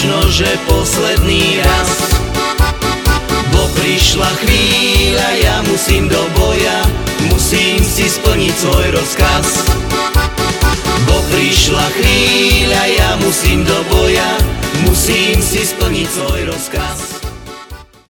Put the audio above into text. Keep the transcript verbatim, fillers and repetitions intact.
možno, že posledný raz. Bo prišla chvíľa, ja musím do boja, musím si splniť svoj rozkaz. Bo prišla chvíľa, ja musím do boja, musím si splniť svoj rozkaz.